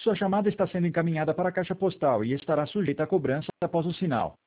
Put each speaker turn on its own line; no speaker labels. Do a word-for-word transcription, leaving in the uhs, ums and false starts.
Sua chamada está sendo encaminhada para a caixa postal e estará sujeita a cobrança após o sinal.